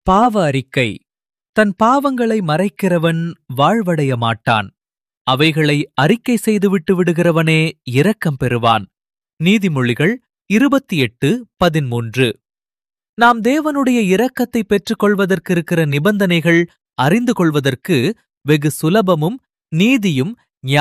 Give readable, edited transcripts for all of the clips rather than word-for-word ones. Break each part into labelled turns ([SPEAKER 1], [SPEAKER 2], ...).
[SPEAKER 1] பாவ அறிக்கை. தன் பாவங்களை மறைக்கிறவன் வாழ்வடைய மாட்டான். அவைகளை அறிக்கை செய்துவிட்டு விடுகிறவனே இரக்கம் பெறுவான். நீதிமொழிகள் 28:13. நாம் தேவனுடைய இரக்கத்தை பெற்றுக்கொள்வதற்கிருக்கிற நிபந்தனைகள் அறிந்து கொள்வதற்கு வெகு சுலபமும் நீதியும்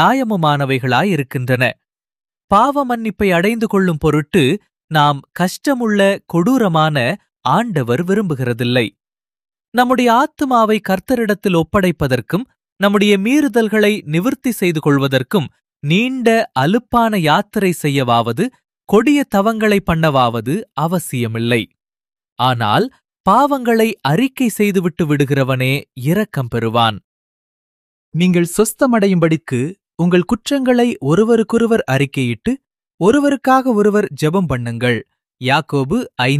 [SPEAKER 1] நியாயமுமானவைகளாயிருக்கின்றன. பாவ மன்னிப்பை அடைந்து கொள்ளும் பொருட்டு நாம் கஷ்டமுள்ள கொடூரமான ஆண்டவர் விரும்புகிறதில்லை. நம்முடைய ஆத்துமாவை கர்த்தரிடத்தில் ஒப்படைப்பதற்கும் நம்முடைய மீறுதல்களை நிவிர்த்தி செய்து கொள்வதற்கும் நீண்ட அலுப்பான யாத்திரை செய்யவாவது கொடிய தவங்களை பண்ணவாவது அவசியமில்லை. ஆனால் பாவங்களை அறிக்கை செய்துவிட்டு விடுகிறவனே இரக்கம் பெறுவான். நீங்கள் சொஸ்தமடையும்படிக்கு உங்கள் குற்றங்களை ஒருவருக்கொருவர் அறிக்கையிட்டு ஒருவருக்காக ஒருவர் ஜெபம் பண்ணுங்கள். யாக்கோபு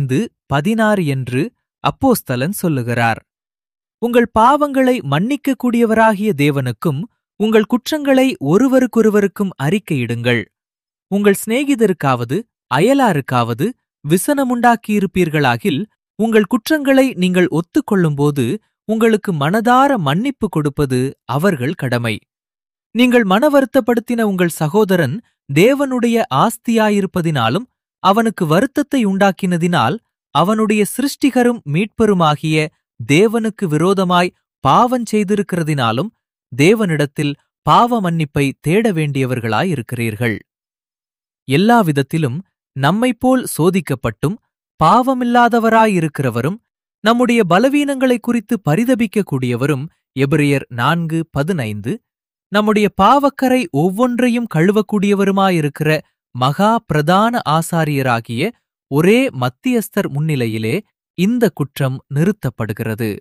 [SPEAKER 1] 5:16 என்று அப்போஸ்தலன் சொல்லுகிறார். உங்கள் பாவங்களை மன்னிக்கக்கூடியவராகிய தேவனுக்கும் உங்கள் குற்றங்களை ஒருவருக்கொருவருக்கும் அறிக்கையிடுங்கள். உங்கள் சிநேகிதருக்காவது அயலாருக்காவது விசனமுண்டாக்கியிருப்பீர்களாகில் உங்கள் குற்றங்களை நீங்கள் ஒத்துக்கொள்ளும்போது உங்களுக்கு மனதார மன்னிப்பு கொடுப்பது அவர்கள் கடமை. நீங்கள் மனவருத்தப்படுத்தின உங்கள் சகோதரன் தேவனுடைய ஆஸ்தியாயிருப்பதினாலும் அவனுக்கு வருத்தத்தை உண்டாக்கினதினால் அவனுடைய சிருஷ்டிகரும் மீட்பருமாகிய தேவனுக்கு விரோதமாய் பாவம் செய்திருக்கிறதினாலும் தேவனிடத்தில் பாவ மன்னிப்பை தேட வேண்டியவர்களாயிருக்கிறீர்கள். எல்லாவிதத்திலும் நம்மைப்போல் சோதிக்கப்பட்டும் பாவமில்லாதவராயிருக்கிறவரும் நம்முடைய பலவீனங்களைக் குறித்து பரிதபிக்கக்கூடியவரும் எபிரெயர் 4:15, நம்முடைய பாவக்கரை ஒவ்வொன்றையும் கழுவக்கூடியவருமாயிருக்கிற மகா பிரதான ஆசாரியராகிய ஒரே மத்தியஸ்தர் முன்னிலையிலே இந்த குற்றம் நிறுத்தப்படுகிறது.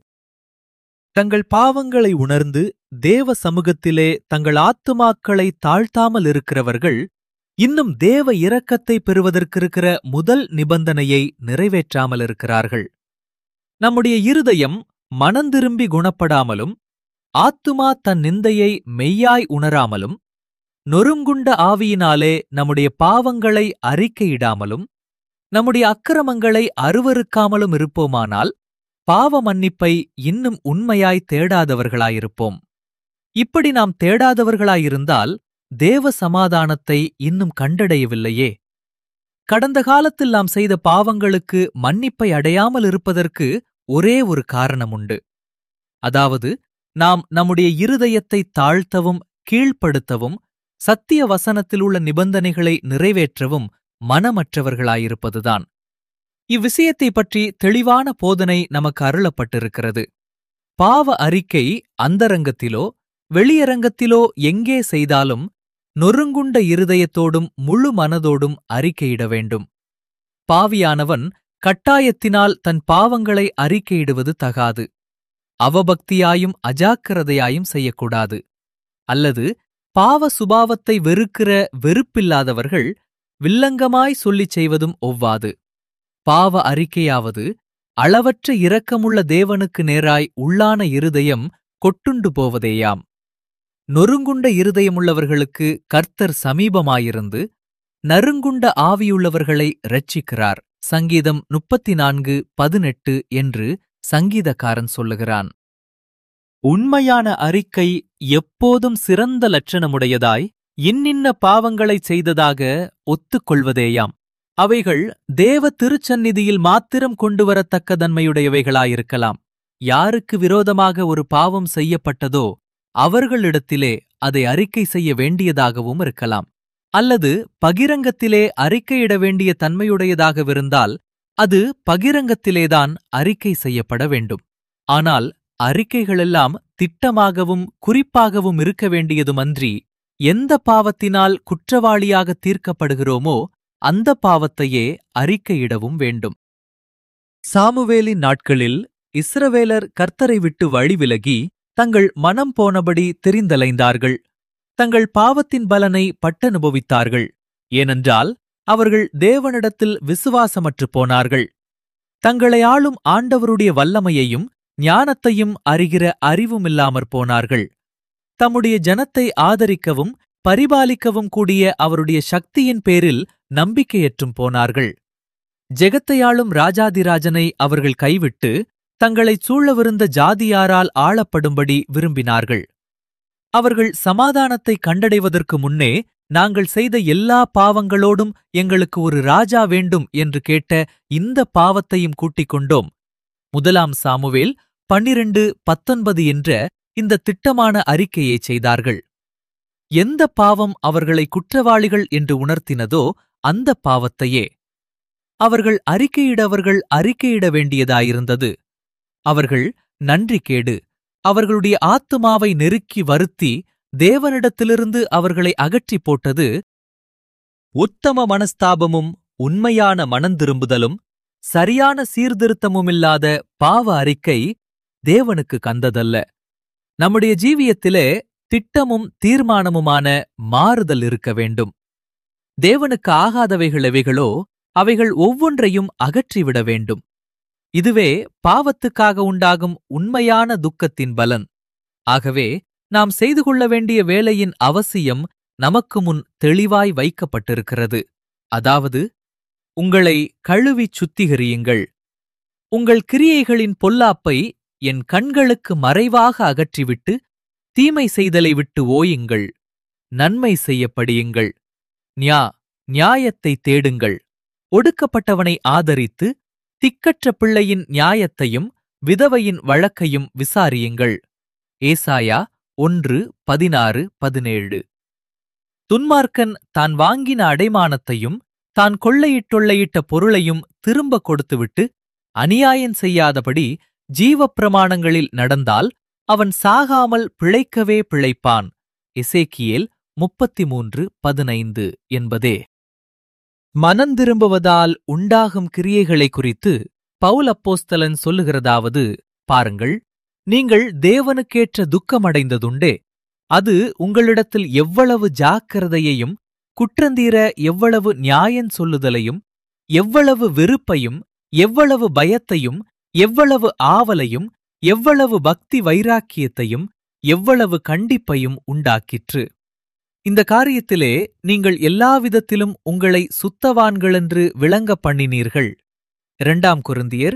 [SPEAKER 1] தங்கள் பாவங்களை உணர்ந்து தேவ சமூகத்திலே தங்கள் ஆத்துமாக்களை தாழ்த்தாமல் இருக்கிறவர்கள் இன்னும் தேவ இரக்கத்தை பெறுவதற்கிருக்கிற முதல் நிபந்தனையை நிறைவேற்றாமல் இருக்கிறார்கள். நம்முடைய இருதயம் மனந்திரும்பி குணப்படாமலும் ஆத்துமா தன் நிந்தையை மெய்யாய் உணராமலும் நொறுங்குண்ட ஆவியினாலே நம்முடைய பாவங்களை அறிக்கையிடாமலும் நம்முடைய அக்கிரமங்களை அருவருக்காமலும் இருப்போமானால் பாவ மன்னிப்பை இன்னும் உண்மையாய் தேடாதவர்களாயிருப்போம். இப்படி நாம் தேடாதவர்களாயிருந்தால் தேவ சமாதானத்தை இன்னும் கண்டடையவில்லையே. கடந்த காலத்தில் நாம் செய்த பாவங்களுக்கு மன்னிப்பை அடையாமல் இருப்பதற்கு ஒரே ஒரு காரணமுண்டு. அதாவது நாம் நம்முடைய இருதயத்தை தாழ்த்தவும் கீழ்ப்படுத்தவும் சத்திய வசனத்தில் உள்ள நிபந்தனைகளை நிறைவேற்றவும் மனமற்றவர்களாயிருப்பதுதான். இவ்விஷயத்தை பற்றி தெளிவான போதனை நமக்கு அருளப்பட்டிருக்கிறது. பாவ அறிக்கை அந்தரங்கத்திலோ வெளியரங்கத்திலோ எங்கே செய்தாலும் நொறுங்குண்ட இருதயத்தோடும் முழு மனதோடும் அறிக்கையிட வேண்டும். பாவியானவன் கட்டாயத்தினால் தன் பாவங்களை அறிக்கையிடுவது தகாது. அவபக்தியாயும் அஜாக்கிரதையாயும் செய்யக்கூடாது. அல்லது பாவ சுபாவத்தை வெறுக்கிற வெறுப்பில்லாதவர்கள் வில்லங்கமாய் சொல்லிச் செய்வதும் ஒவ்வாது. பாவ அறிக்கையாவது அளவற்ற இரக்கமுள்ள தேவனுக்கு நேராய் உள்ளான இருதயம் கொட்டுண்டு போவதேயாம். நொறுங்குண்ட இருதயமுள்ளவர்களுக்கு கர்த்தர் சமீபமாயிருந்து நறுங்குண்ட ஆவியுள்ளவர்களை இரட்சிக்கிறார். சங்கீதம் 34:18 என்று சங்கீதக்காரன் சொல்லுகிறான். உண்மையான அறிக்கை எப்போதும் சிறந்த லட்சணமுடையதாய் இன்னின்ன பாவங்களைச் செய்ததாக ஒத்துக்கொள்வதேயாம். அவைகள் தேவ திருச்சந்நிதியில் மாத்திரம் கொண்டுவரத்தக்க தன்மையுடையவைகளாயிருக்கலாம். யாருக்கு விரோதமாக ஒரு பாவம் செய்யப்பட்டதோ அவர்களிடத்திலே அதை அறிக்கை செய்ய வேண்டியதாகவும் இருக்கலாம். அல்லது பகிரங்கத்திலே அறிக்கையிட வேண்டிய தன்மையுடையதாகவிருந்தால் அது பகிரங்கத்திலேதான் அறிக்கை செய்யப்பட வேண்டும். ஆனால் அறிக்கைகளெல்லாம் திட்டமாகவும் குறிப்பாகவும் இருக்க வேண்டியதுமன்றி எந்த பாவத்தினால் குற்றவாளியாக தீர்க்கப்படுகிறோமோ அந்த பாவத்தையே அறிக்கையிடவும் வேண்டும். சாமுவேலின் நாட்களில் இஸ்ரவேலர் கர்த்தரை விட்டு வழிவிலகி தங்கள் மனம் போனபடி தெரிந்தலைந்தார்கள். தங்கள் பாவத்தின் பலனை பட்டனுபவித்தார்கள். ஏனென்றால் அவர்கள் தேவனிடத்தில் விசுவாசமற்றுப் போனார்கள். தங்களை ஆளும் ஆண்டவருடைய வல்லமையையும் ஞானத்தையும் அறிகிற அறிவுமில்லாமற் போனார்கள். தம்முடைய ஜனத்தை ஆதரிக்கவும் பரிபாலிக்கவும் கூடிய அவருடைய சக்தியின் பேரில் நம்பிக்கையற்றும் போனார்கள். ஜெகத்தையாளும் ராஜாதிராஜனை அவர்கள் கைவிட்டு தங்களைச் சூழவிருந்த ஜாதியாரால் ஆளப்படும்படி விரும்பினார்கள். அவர்கள் சமாதானத்தை கண்டடைவதற்கு முன்னே நாங்கள் செய்த எல்லா பாவங்களோடும் எங்களுக்கு ஒரு ராஜா வேண்டும் என்று கேட்ட இந்த பாவத்தையும் கூட்டிக் கொண்டோம். 1 சாமுவேல் 12:19 என்ற இந்த திட்டமான அறிக்கையைச் செய்தார்கள். எந்த பாவம் அவர்களை குற்றவாளிகள் என்று உணர்த்தினதோ அந்த பாவத்தையே அவர்கள் அறிக்கையிட வேண்டியதாயிருந்தது. அவர்கள் நன்றிகேடு அவர்களுடைய ஆத்துமாவை நெருக்கி வருத்தி தேவனிடத்திலிருந்து அவர்களை அகற்றிப் போட்டது. உத்தம மனஸ்தாபமும் உண்மையான மனந்திரும்புதலும் சரியான சீர்திருத்தமுமில்லாத பாவ அறிக்கை தேவனுக்கு கந்ததல்ல. நம்முடைய ஜீவியத்திலே திட்டமும் தீர்மானமுமான மாறுதல் இருக்க வேண்டும். தேவனுக்கு ஆகாதவைகள் எவைகளோ அவைகள் ஒவ்வொன்றையும் அகற்றிவிட வேண்டும். இதுவே பாவத்துக்காக உண்டாகும் உண்மையான துக்கத்தின் பலன். ஆகவே நாம் செய்து கொள்ள வேண்டிய வேலையின் அவசியம் நமக்கு முன் தெளிவாய் வைக்கப்பட்டிருக்கிறது. அதாவது, உங்களை கழுவிச் சுத்திகரியுங்கள். உங்கள் கிரியைகளின் பொல்லாப்பை என் கண்களுக்கு மறைவாக அகற்றிவிட்டு தீமை செய்தலை விட்டு ஓயுங்கள். நன்மை செய்யப்படியுங்கள். நியாயத்தை தேடுங்கள். ஒடுக்கப்பட்டவனை ஆதரித்து திக்கற்ற பிள்ளையின் நியாயத்தையும் விதவையின் வழக்கையும் விசாரியுங்கள். ஏசாயா 1:16-17. துன்மார்க்கன் தான் வாங்கின அடைமானத்தையும் தான் கொள்ளையிட்ட பொருளையும் திரும்ப கொடுத்துவிட்டு அநியாயம் செய்யாதபடி ஜீவப்பிரமாணங்களில் நடந்தால் அவன் சாகாமல் பிழைக்கவே பிழைப்பான். எசேக்கியேல் 33:15 என்பதே. மனந்திரும்புவதால் உண்டாகும் கிரியைகளை குறித்து பவுல் அப்போஸ்தலன் சொல்லுகிறதாவது, பாருங்கள், நீங்கள் தேவனுக்கேற்ற துக்கமடைந்ததுண்டே, அது உங்களிடத்தில் எவ்வளவு ஜாக்கிரதையையும் குற்றந்தீர எவ்வளவு நியாயம் சொல்லுதலையும் எவ்வளவு வெறுப்பையும் எவ்வளவு பயத்தையும் எவ்வளவு ஆவலையும் எவ்வளவு பக்தி வைராக்கியத்தையும் எவ்வளவு கண்டிப்பையும் உண்டாக்கிற்று. இந்த காரியத்திலே நீங்கள் எல்லாவிதத்திலும் உங்களை சுத்தவான்களென்று விளங்க பண்ணினீர்கள். 2 கொரிந்தியர்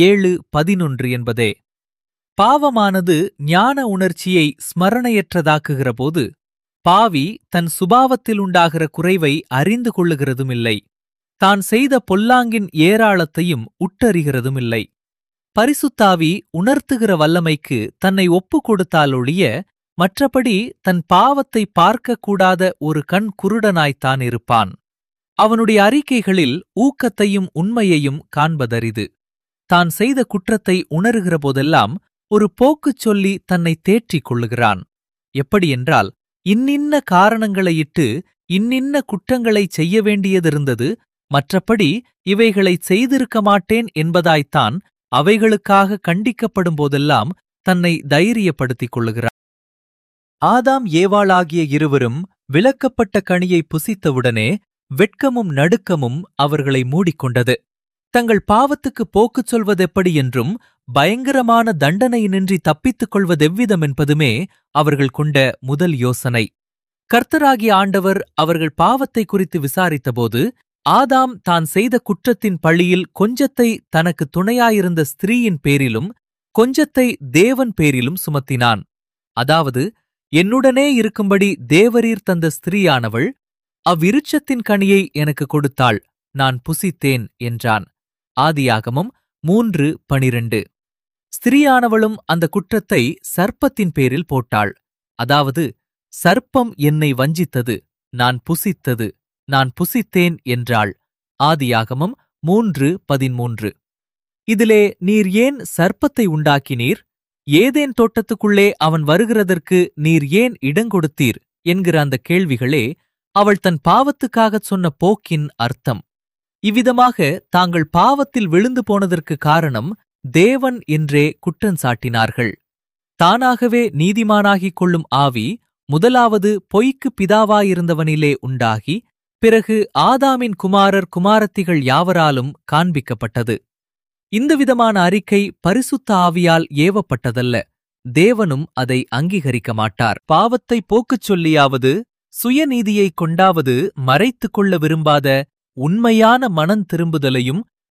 [SPEAKER 1] 7:11 என்பதே. பாவமானது ஞான உணர்ச்சியை ஸ்மரணையற்றதாக்குகிறபோது பாவி தன் சுபாவத்தில் உண்டாகிற குறைவை அறிந்து கொள்ளுகிறதுமில்லை. தான் செய்த பொல்லாங்கின் ஏராளத்தையும் உட்டறிகிறதுமில்லை. பரிசுத்தாவி உணர்த்துகிற வல்லமைக்கு தன்னை ஒப்புக் கொடுத்தாலொழிய மற்றபடி தன் பாவத்தை பார்க்கக்கூடாத ஒரு கண் குருடனாய்த்தான் இருப்பான். அவனுடைய அறிக்கைகளில் ஊக்கத்தையும் உண்மையையும் காண்பதரிது. தான் செய்த குற்றத்தை உணர்கிற போதெல்லாம் ஒரு போக்குச் சொல்லி தன்னை தேற்றிக் கொள்ளுகிறான். எப்படியென்றால், இன்னின்ன காரணங்களையிட்டு இன்னின்ன குற்றங்களைச் செய்ய வேண்டியதிருந்தது, மற்றபடி இவைகளைச் செய்திருக்க மாட்டேன் என்பதாய்த்தான் அவைகளுக்காக கண்டிக்கப்படும் போதெல்லாம் தன்னை தைரியப்படுத்திக் கொள்ளுகிறான். ஆதாம் ஏவாளாகிய இருவரும் விலக்கப்பட்ட கனியை புசித்தவுடனே வெட்கமும் நடுக்கமும் அவர்களை மூடிக்கொண்டது. தங்கள் பாவத்துக்கு போக்குச் சொல்வதெப்படி என்றும் பயங்கரமான தண்டனையினின்றி தப்பித்துக் கொள்வதெவ்விதம் என்பதுமே அவர்கள் கொண்ட முதல் யோசனை. கர்த்தராகிய ஆண்டவர் அவர்கள் பாவத்தை குறித்து விசாரித்தபோது, ஆதாம் தான் செய்த குற்றத்தின் பழியில் கொஞ்சத்தை தனக்கு துணையாயிருந்த ஸ்திரீயின் பேரிலும் கொஞ்சத்தை தேவன் பேரிலும் சுமத்தினான். அதாவது, என்னுடனே இருக்கும்படி தேவரீர் தந்த ஸ்திரீயானவள் அவ்விருட்சத்தின் கனியை எனக்கு கொடுத்தாள், நான் புசித்தேன் என்றான். ஆதியாகமம் 3:12. ஸ்திரீயானவளும் அந்த குற்றத்தை சர்ப்பத்தின் பேரில் போட்டாள். அதாவது, சர்ப்பம் என்னை வஞ்சித்தது, நான் புசித்தது, நான் புசித்தேன் என்றாள். ஆதியாகமம் 3:13. இதிலே நீர் ஏன் சர்ப்பத்தை உண்டாக்கினீர்? ஏதேன் தோட்டத்துக்குள்ளே அவன் வருகிறதற்கு நீர் ஏன் இடங்கொடுத்தீர் என்கிற அந்த கேள்விகளே அவள் தன் பாவத்துக்காகச் சொன்ன போக்கின் அர்த்தம். இவ்விதமாக தாங்கள் பாவத்தில் விழுந்து போனதற்கு காரணம் தேவன் என்றே குற்றஞ்சாட்டினார்கள். தானாகவே நீதிமானாகிக் கொள்ளும் ஆவி முதலாவது பொய்க்கு பிதாவாயிருந்தவனிலே உண்டாகி பிறகு ஆதாமின் குமாரர் குமாரத்திகள் யாவராலும் காண்பிக்கப்பட்டது. இந்த விதமான அறிக்கை பரிசுத்த ஆவியால் ஏவப்பட்டதல்ல. தேவனும் அதை அங்கீகரிக்க மாட்டார். பாவத்தை போக்குச் சொல்லியாவது சுயநீதியைக் கொண்டாவது மறைத்துக் கொள்ள விரும்பாத உண்மையான மனந்திரும்புதலையும்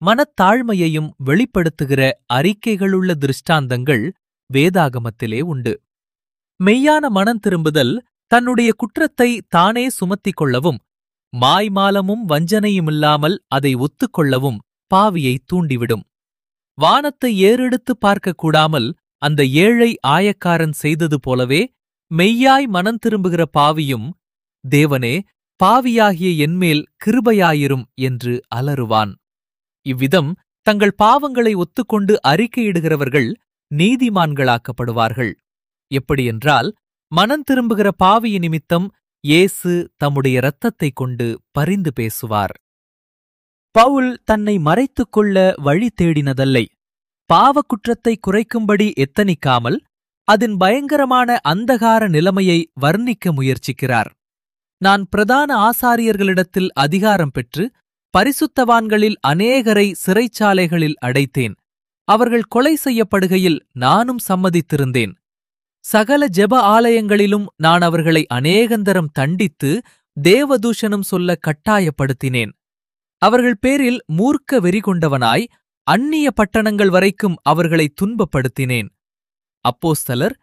[SPEAKER 1] மனத்தாழ்மையையும் வெளிப்படுத்துகிற அறிக்கைகளுள்ள திருஷ்டாந்தங்கள் வேதாகமத்திலே உண்டு. மெய்யான மனம் திரும்புதல் தன்னுடைய குற்றத்தை தானே சுமத்திக் கொள்ளவும், மாய்மாலமும் வஞ்சனையுமில்லாமல் அதை ஒத்துக்கொள்ளவும் பாவியை தூண்டிவிடும். வானத்தை ஏறெடுத்து பார்க்கக் கூடாமல் அந்த ஏழை ஆயக்காரன் செய்தது போலவே மெய்யாய் மனம் திரும்புகிற பாவியும், தேவனே, பாவியாகிய என்மேல் கிருபையாயிரும் என்று அலறுவான். இவ்விதம் தங்கள் பாவங்களை ஒத்துக்கொண்டு அறிக்கையிடுகிறவர்கள் நீதிமான்களாக்கப்படுவார்கள். எப்படியென்றால், மனம் திரும்புகிற பாவிய நிமித்தம் இயேசு தம்முடைய இரத்தத்தைக் கொண்டு பரிந்து பேசுவார். பவுல் தன்னை மறைத்துக் கொள்ள வழி தேடினதல்லை. பாவக்குற்றத்தை குறைக்கும்படி எத்தனிக்காமல் அதன் பயங்கரமான அந்தகார நிலைமையை வர்ணிக்க முயற்சிக்கிறார். நான் பிரதான ஆசாரியர்களிடத்தில் அதிகாரம் பெற்று பரிசுத்தவான்களில் அநேகரை சிறைச்சாலைகளில் அடைத்தேன். அவர்கள் கொலை செய்யப்படுகையில் நானும் சம்மதித்திருந்தேன். சகல ஜெப ஆலயங்களிலும் நான் அவர்களை அநேகந்தரம் தண்டித்து தேவதூஷணம் சொல்ல கட்டாயப்படுத்தினேன். அவர்கள் பேரில் மூர்க்க வெறி கொண்டவனாய் அந்நிய பட்டணங்கள் வரைக்கும் அவர்களை துன்பப்படுத்தினேன். அப்போஸ்தலர்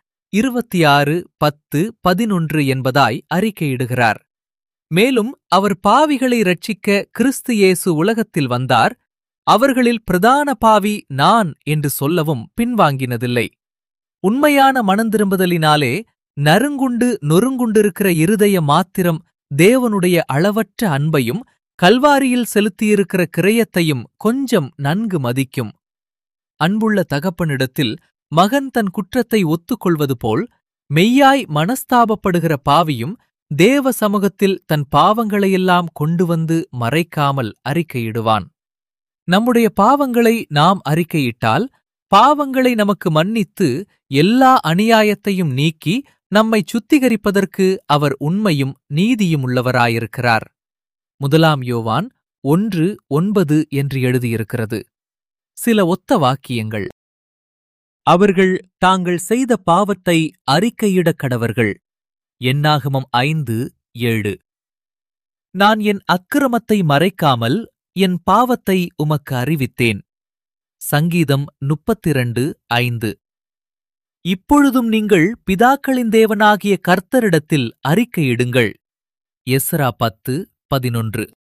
[SPEAKER 1] 26:10-11 என்பதாய் அறிக்கையிடுகிறார். மேலும் அவர் பாவிகளை இரட்சிக்க கிறிஸ்து இயேசு உலகத்தில் வந்தார், அவர்களில் பிரதான பாவி நான் என்று சொல்லவும் பின்வாங்கினதில்லை. உண்மையான மனந்திரும்புதலினாலே நறுங்குண்டு நொறுங்குண்டிருக்கிற இருதய மாத்திரம் தேவனுடைய அளவற்ற அன்பையும் கல்வாரியில் செலுத்தியிருக்கிற கிரயத்தையும் கொஞ்சம் நன்கு மதிக்கும். அன்புள்ள தகப்பனிடத்தில் மகன் தன் குற்றத்தை ஒத்துக்கொள்வது போல் மெய்யாய் மனஸ்தாபப்படுகிற பாவியும் தேவ சமூகத்தில் தன் பாவங்களையெல்லாம் கொண்டு வந்து மறைக்காமல் அறிக்கையிடுவான். நம்முடைய பாவங்களை நாம் அறிக்கையிட்டால் பாவங்களை நமக்கு மன்னித்து எல்லா அநியாயத்தையும் நீக்கி நம்மை சுத்திகரிப்பதற்கு அவர் உண்மையும் நீதியும் உள்ளவராயிருக்கிறார். 1 யோவான் 1:9 என்று எழுதியிருக்கிறது. சில ஒத்த வாக்கியங்கள். அவர்கள் தாங்கள் செய்த பாவத்தை அறிக்கையிடக் கடவர்கள். என்னாகமம் 5:7. நான் என் அக்கிரமத்தை மறைக்காமல் என் பாவத்தை உமக்கு அறிவித்தேன். சங்கீதம் 32:5. இப்பொழுதும் நீங்கள் பிதாக்களின் தேவனாகிய கர்த்தரிடத்தில் அறிக்கையிடுங்கள். எஸ்றா 10:11.